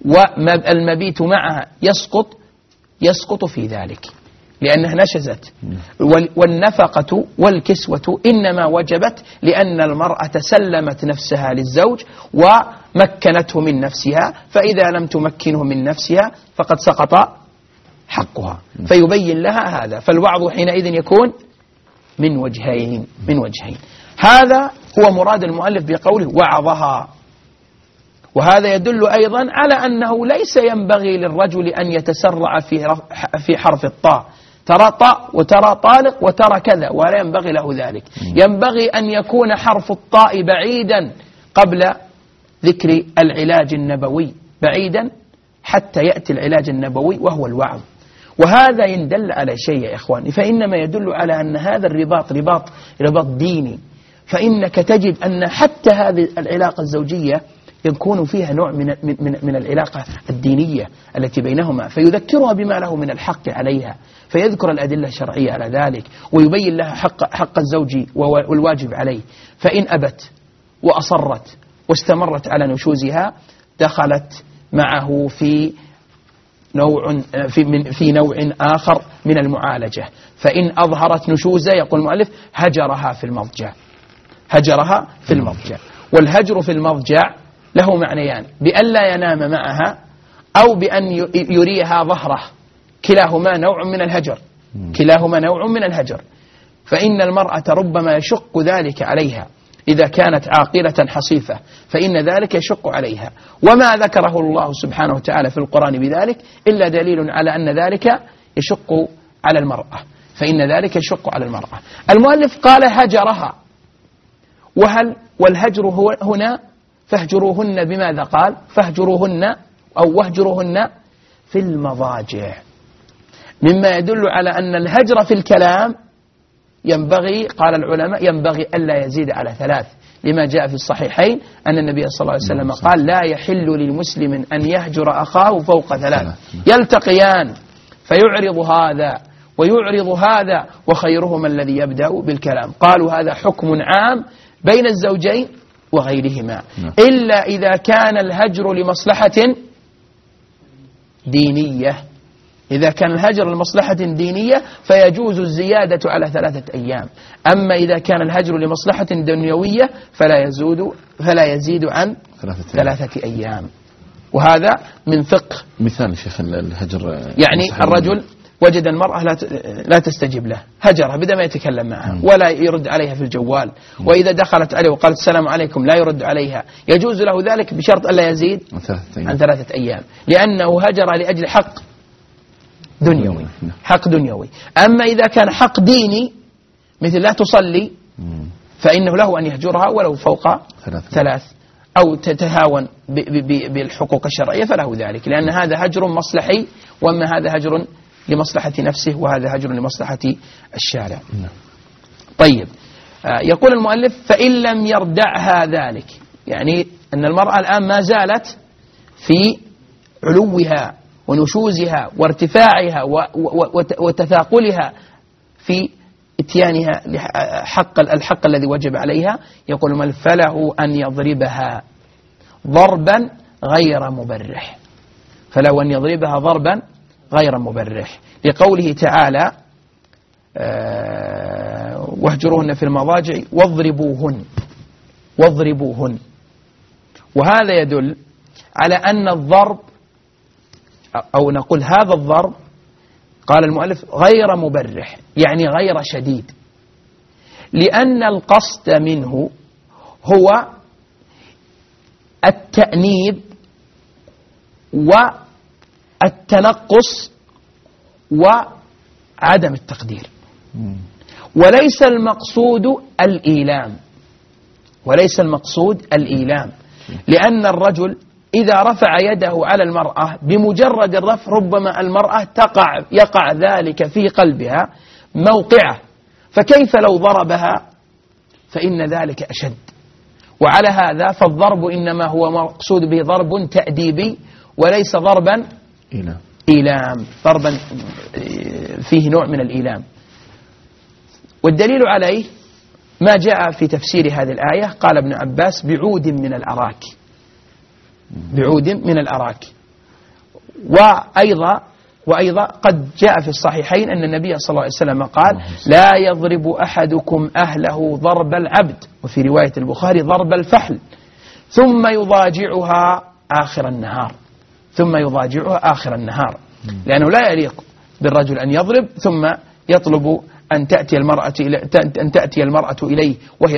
والمبيت معها يسقط يسقط في ذلك لأنها نشزت. والنفقة والكسوة إنما وجبت لأن المرأة سلمت نفسها للزوج ومكنته من نفسها، فإذا لم تمكنه من نفسها فقد سقط حقها. فيبين لها هذا. فالوعظ حينئذ يكون من وجهين من وجهين هذا هو مراد المؤلف بقوله وعظها. وهذا يدل أيضا على أنه ليس ينبغي للرجل أن يتسرع في في حرف الطاء، ترى طاء وترى طالق وترى كذا، ولا ينبغي له ذلك. ينبغي أن يكون حرف الطاء بعيدا قبل ذكر العلاج النبوي، بعيدا حتى يأتي العلاج النبوي وهو الوعظ. وهذا يدل على شيء يا إخواني، فإنما يدل على أن هذا الرباط رباط رباط ديني. فإنك تجد أن حتى هذه العلاقة الزوجية يكون فيها نوع من من من العلاقة الدينية التي بينهما، فيذكرها بما له من الحق عليها، فيذكر الأدلة الشرعية على ذلك، ويبين لها حق حق الزوج والواجب عليه. فإن أبت وأصرت واستمرت على نشوزها دخلت معه في نوع في, من في نوع آخر من المعالجة. فإن أظهرت نشوزا يقول المؤلف هجرها في المضجع، هجرها في المضجع. والهجر في المضجع له معنيان: بأن لا ينام معها أو بأن يريها ظهره، كلاهما نوع من الهجر، كلاهما نوع من الهجر. فإن المرأة ربما يشق ذلك عليها إذا كانت عاقلة حصيفة، فإن ذلك يشق عليها، وما ذكره الله سبحانه وتعالى في القرآن بذلك إلا دليل على أن ذلك يشق على المرأة، فإن ذلك يشق على المرأة. المؤلف قال هجرها، وهل والهجر هو هنا فاهجروهن بماذا قال؟ فاهجروهن أو واهجروهن في المضاجع، مما يدل على أن الهجر في الكلام ينبغي، قال العلماء ينبغي ألا يزيد على ثلاث، لما جاء في الصحيحين أن النبي صلى الله عليه وسلم قال لا يحل للمسلم أن يهجر أخاه فوق ثلاث، يلتقيان فيعرض هذا ويعرض هذا وخيرهما الذي يبدأ بالكلام. قالوا هذا حكم عام بين الزوجين وغيرهما، إلا إذا كان الهجر لمصلحة دينية. إذا كان الهجر لمصلحة دينية فيجوز الزيادة على ثلاثة أيام، أما إذا كان الهجر لمصلحة دنيوية فلا يزيد فلا يزيد عن ثلاثة أيام. وهذا من فقه. مثال شيخ الهجر، يعني الرجل وجد المرأة لا لا تستجيب له، هجرها بدأ ما يتكلم معها ولا يرد عليها في الجوال، وإذا دخلت عليه وقالت السلام عليكم لا يرد عليها، يجوز له ذلك بشرط ألا يزيد عن ثلاثة أيام، لأنه هجر لأجل حق دنيوي، حق دنيوي. أما إذا كان حق ديني مثل لا تصلي فإنه له أن يهجرها ولو فوق ثلاث أو تتهاون بالحقوق الشرعية فله ذلك، لأن هذا هجر مصلحي، وأما هذا هجر لمصلحة نفسه وهذا هجر لمصلحة الشارع. طيب، يقول المؤلف فإن لم يردعها ذلك، يعني أن المرأة الآن ما زالت في علوها ونشوزها وارتفاعها وتثاقلها في اتيانها حق الحق الذي وجب عليها. يقول المؤلف فله أن يضربها ضربا غير مبرح، فله أن يضربها ضربا غير مبرح، لقوله تعالى أه واهجروهن في المضاجع واضربوهن واضربوهن. وهذا يدل على أن الضرب، أو نقول هذا الضرب، قال المؤلف غير مبرح، يعني غير شديد، لأن القصد منه هو التأنيب والتنقص وعدم التقدير، وليس المقصود الإيلام، وليس المقصود الإيلام، لأن الرجل إذا رفع يده على المرأة بمجرد الرفع ربما المرأة تقع يقع ذلك في قلبها موقعه، فكيف لو ضربها فإن ذلك أشد. وعلى هذا فالضرب إنما هو مقصود به ضرب تأديبي وليس ضربا إيلام، ضربا فيه نوع من الإيلام. والدليل عليه ما جاء في تفسير هذه الآية، قال ابن عباس بعود من الأراك، بعود من الأراك. وأيضا وأيضا قد جاء في الصحيحين أن النبي صلى الله عليه وسلم قال لا يضرب أحدكم أهله ضرب العبد، وفي رواية البخاري ضرب الفحل، ثم يضاجعها آخر النهار، ثم يضاجعها آخر النهار، لأنه لا يليق بالرجل أن يضرب ثم يطلب أن تأتي المرأة أن تأتي المرأة إليه وهي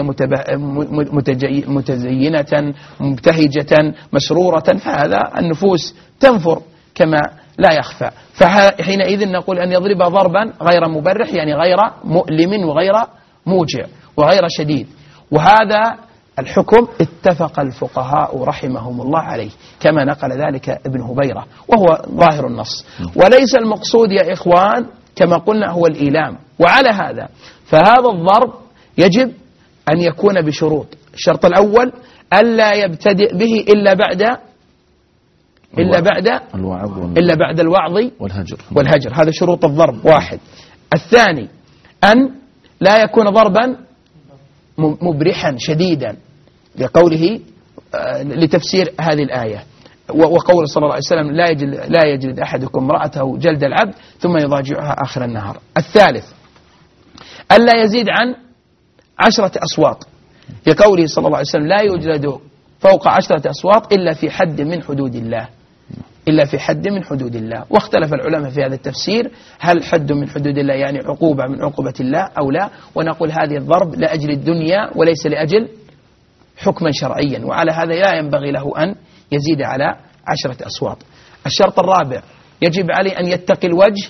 متزينة مبتهجة مسرورة، فهذا النفوس تنفر كما لا يخفى. فحينئذ نقول أن يضرب ضربا غير مبرح، يعني غير مؤلم وغير موجع وغير شديد. وهذا الحكم اتفق الفقهاء رحمهم الله عليه، كما نقل ذلك ابن هبيرة، وهو ظاهر النص. وليس المقصود يا إخوان كما قلنا هو الإيلام. وعلى هذا فهذا الضرب يجب أن يكون بشروط. الشرط الأول ألا يبتدئ به إلا بعد إلا بعد إلا بعد الوعظ والهجر والهجر هذا شروط الضرب واحد. الثاني أن لا يكون ضربا مبرحا شديدا، لقوله لتفسير هذه الآية، وقول صلى الله عليه وسلم لا يجلد, لا يجلد أحدكم امرأته جلد العبد ثم يضاجعها آخر النهار. الثالث ألا يزيد عن عشرة أصوات، لقوله صلى الله عليه وسلم لا يجلد فوق عشرة أصوات إلا في حد من حدود الله، إلا في حد من حدود الله. واختلف العلماء في هذا التفسير، هل حد من حدود الله يعني عقوبة من عقوبة الله أو لا؟ ونقول هذه الضرب لأجل الدنيا وليس لأجل حكما شرعيا، وعلى هذا لا ينبغي له أن يزيد على عشرة أصوات. الشرط الرابع يجب عليه أن يتقي الوجه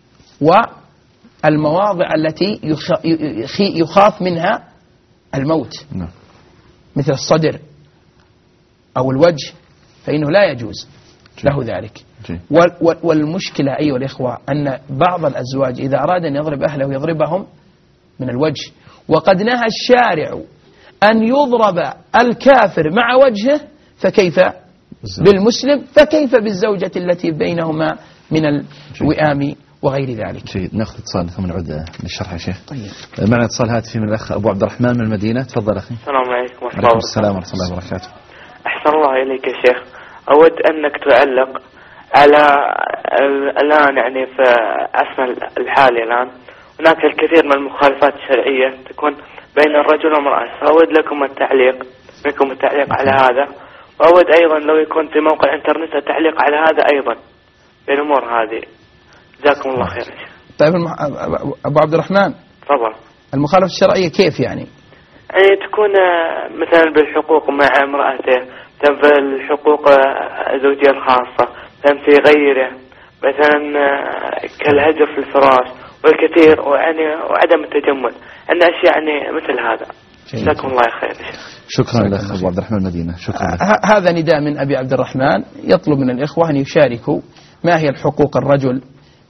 والمواضع التي يخاف منها الموت مثل الصدر أو الوجه، فإنه لا يجوز له ذلك. والمشكلة أيها الإخوة أن بعض الأزواج إذا أراد أن يضرب أهله يضربهم من الوجه، وقد نهى الشارع أن يضرب الكافر مع وجهه، فكيف بالمسلم، فكيف بالزوجة التي بينهما من الوئام وغير ذلك. جيد. ناخذ اتصال ثم نعود للشرح يا شيخ. طيب. معنا اتصال هاتفي من الأخ أبو عبد الرحمن من المدينة. تفضل أخي. السلام عليكم ورحمة الله. السلام ورحمة الله وبركاته. أحسن الله إليك يا شيخ، أود أنك تعلق على الآن يعني في عصرنا الحالي الآن هناك الكثير من المخالفات الشرعية تكون بين الرجل والمرأة، فأود لكم التعليق منكم التعليق على هذا، وأود أيضا لو يكون في موقع الإنترنت التعليق على هذا أيضا في الأمور هذه. جزاكم الله خير. طيب المح... أبو عبد الرحمن تفضل. المخالفة الشرعية كيف يعني؟ يعني تكون مثلا بالحقوق مع امرأته، في الحقوق الزوجية الخاصة، في غيره، مثلا كالهجر في الفراش والكثير، ويعني وعدم التجمل، أن أشياء يعني مثل هذا. جزاكم الله خير. شكرا لك أبو عبد الرحمن المدينة. شكرا لك. هذا نداء من أبي عبد الرحمن يطلب من الإخوة أن يشاركوا ما هي الحقوق الرجل،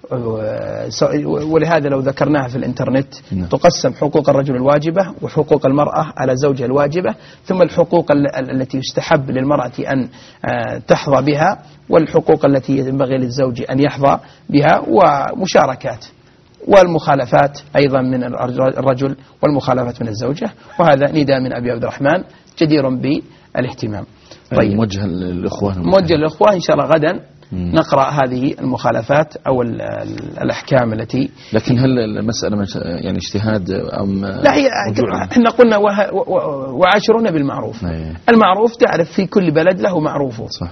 ولهذا لو ذكرناها في الإنترنت تقسم حقوق الرجل الواجبة وحقوق المرأة على زوجها الواجبة، ثم الحقوق التي يستحب للمرأة أن تحظى بها، والحقوق التي ينبغي للزوج أن يحظى بها، ومشاركات والمخالفات أيضا من الرجل والمخالفات من الزوجة. وهذا نداء من أبي عبد الرحمن جدير بالاهتمام. طيب موجه للإخوة موجه للإخوة إن شاء الله غدا نقرأ هذه المخالفات أو الأحكام التي. لكن هل المسألة يعني اجتهاد أم لا؟ هي احنا قلنا وعاشرون بالمعروف. أيه. المعروف تعرف في كل بلد له معروفه. صح.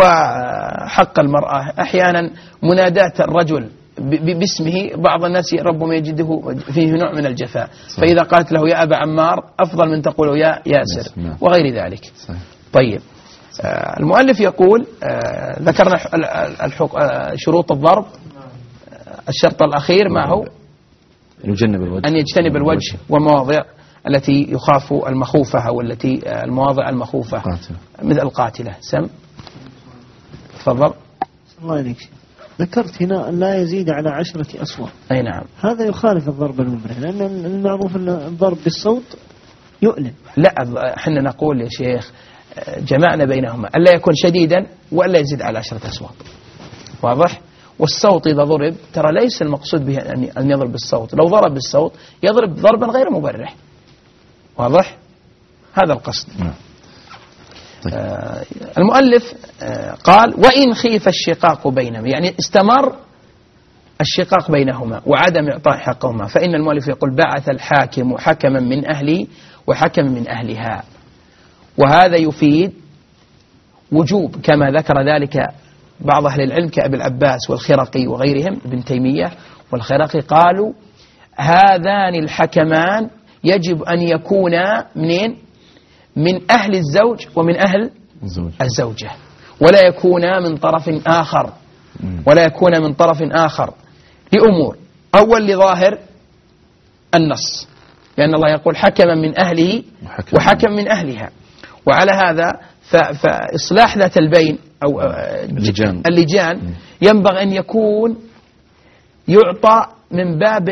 وحق المرأة أحيانا مناداة الرجل باسمه بعض الناس ربما يجده فيه نوع من الجفاء. صح. فإذا قالت له يا أبا عمار أفضل من تقول يا ياسر. نعم. وغير ذلك. صح. طيب آه المؤلف يقول آه ذكرنا آه شروط الضرب. آه الشرط الأخير ما هو؟ يجنب الوجه. أن يجتنب الوجه والمواضع التي يخاف المخوفة أو التي آه المواضع المخوفة قاتلة. مثل القاتلة. سم تفضل. الله عليك. ذكرت هنا أن لا يزيد على عشرة أصوات. أي نعم. هذا يخالف الضرب المبرح، لأن المعروف أن الضرب بالصوت يؤلم. لا احنا نقول يا شيخ جمعنا بينهما ألا يكون شديدا وألا يزيد على عشرة أصوات. واضح؟ والصوت إذا ضرب ترى ليس المقصود به أن يضرب بالصوت، لو ضرب بالصوت يضرب ضربا غير مبرح. واضح؟ هذا القصد. طيب. آه المؤلف آه قال وإن خيف الشقاق بينهما، يعني استمر الشقاق بينهما وعدم إعطاء حقهما، فإن المؤلف يقول بعث الحاكم حكما من أهله وحكما من أهلها. وهذا يفيد وجوب كما ذكر ذلك بعض أهل العلم كأبي العباس والخرقي وغيرهم، ابن تيمية والخرقي، قالوا هذان الحكمان يجب أن يكونا منين؟ من أهل الزوج ومن أهل الزوج. الزوجة، ولا يكونا من طرف آخر، ولا يكونا من طرف آخر لأمور. أول لظاهر النص، لأن الله يقول حكما من أهله وحكم من أهلها، وعلى هذا فإصلاح ذات البين أو اللجان, اللجان ينبغي أن يكون يعطى من باب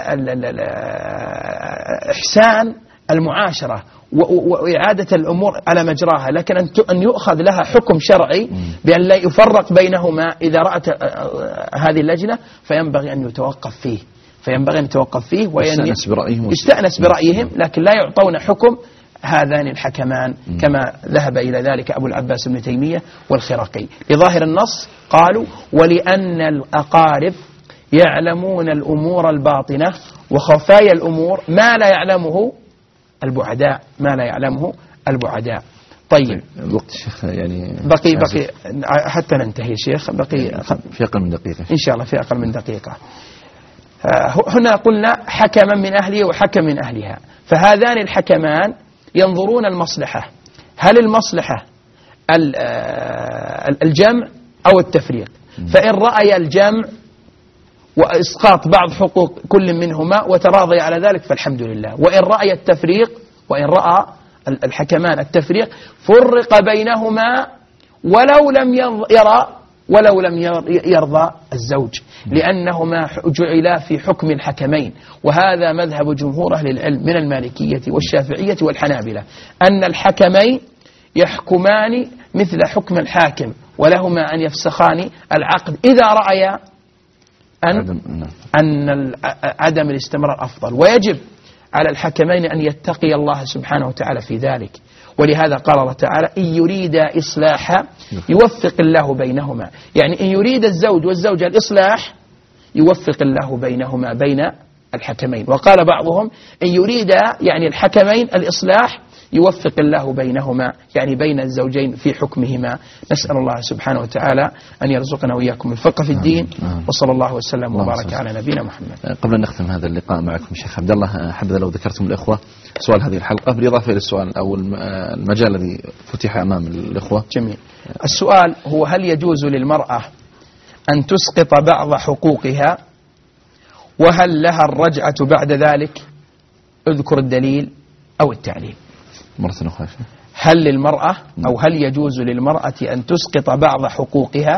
إحسان المعاشرة وإعادة الأمور على مجراها، لكن أن يؤخذ لها حكم شرعي بأن لا يفرق بينهما إذا رأت هذه اللجنة، فينبغي أن يتوقف فيه فينبغي أن يتوقف فيه ويستأنس برأيهم, يستأنس برأيهم لكن لا يعطون حكم هذان الحكمان كما ذهب إلى ذلك أبو العباس بن تيمية والخرقي. لظاهر النص قالوا ولأن الأقارب يعلمون الأمور الباطنة وخفايا الأمور ما لا يعلمه البعداء ما لا يعلمه البعداء. طيب الوقت شيخ يعني بقي بقي حتى ننتهي شيخ بقي في أقل من دقيقة إن شاء الله في أقل من دقيقة. هنا قلنا حكما من أهله وحكم من أهلها، فهذان الحكمان ينظرون المصلحة، هل المصلحة الجمع أو التفريق؟ فإن رأي الجمع وإسقاط بعض حقوق كل منهما وتراضي على ذلك فالحمد لله، وإن رأي التفريق وإن رأى الحكمان التفريق فرق بينهما ولو لم يرى ولو لم يرضى الزوج، لأنهما جعلا في حكم الحكمين. وهذا مذهب جمهور أهل العلم من المالكية والشافعية والحنابلة، أن الحكمين يحكمان مثل حكم الحاكم، ولهما أن يفسخان العقد إذا رأيا أن, أن عدم الاستمرار أفضل. ويجب على الحكمين أن يتقي الله سبحانه وتعالى في ذلك، ولهذا قال الله تعالى إن يريد إصلاحا يوفق الله بينهما، يعني إن يريد الزوج والزوجة الإصلاح يوفق الله بينهما بين الحكمين. وقال بعضهم إن يريد يعني الحكمين الإصلاح يوفق الله بينهما يعني بين الزوجين في حكمهما. نسأل الله سبحانه وتعالى أن يرزقنا وإياكم الفقه في الدين، وصلى الله وسلم وبارك على نبينا محمد. قبل أن نختم هذا اللقاء معكم شيخ عبد الله، حبذا لو ذكرتم الإخوة سؤال هذه الحلقة بالإضافة إلى السؤال أو المجال الذي فتح أمام الإخوة. جميل. السؤال هو هل يجوز للمرأة أن تسقط بعض حقوقها، وهل لها الرجعة بعد ذلك؟ اذكر الدليل أو التعليل. مرة أخرى، هل للمرأة أو هل يجوز للمرأة أن تسقط بعض حقوقها،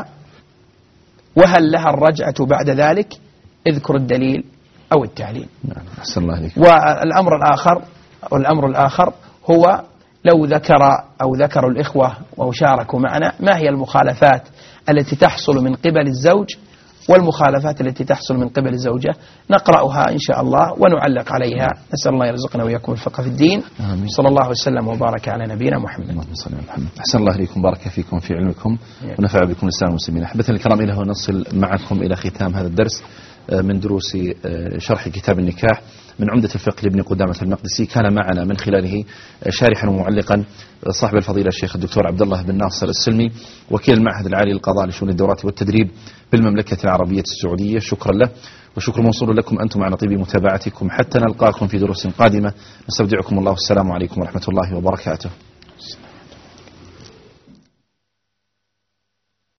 وهل لها الرجعة بعد ذلك؟ اذكر الدليل أو التعليل. نعم. أحسن الله عليك. والأمر الآخر والأمر الآخر هو لو ذكر أو ذكروا الإخوة وشاركوا معنا ما هي المخالفات التي تحصل من قبل الزوج والمخالفات التي تحصل من قبل الزوجة، نقرأها إن شاء الله ونعلق عليها. نسأل الله يرزقنا وإياكم الفقه في الدين. آمين. صلى الله وسلم وبارك على نبينا محمد. اللهم صل على محمد. أحسن الله إليكم، بارك فيكم في علمكم ونفع بكم الإسلام والمسلمين. أحبتنا الكرام، إلى هنا نصل معكم إلى ختام هذا الدرس من دروس شرح كتاب النكاح من عمدة الفقه لابن قدامة المقدسي. كان معنا من خلاله شارحا ومعلقا صاحب الفضيلة الشيخ الدكتور عبد الله بن ناصر السلمي، وكيل المعهد العالي للقضاء لشؤون الدورات والتدريب بالمملكة العربية السعودية. شكرا له، وشكر موصول لكم أنتم على طيب متابعتكم. حتى نلقاكم في دروس قادمة، نستودعكم الله، والسلام عليكم ورحمة الله وبركاته.